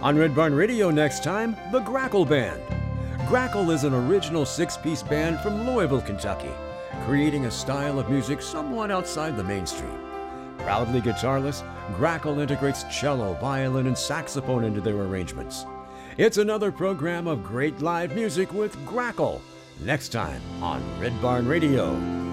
On Red Barn Radio next time, the Grackle Band. Grackle is an original six-piece band from Louisville, Kentucky, creating a style of music somewhat outside the mainstream. Proudly guitarless, Grackle integrates cello, violin, and saxophone into their arrangements. It's another program of great live music with Grackle, next time on Red Barn Radio.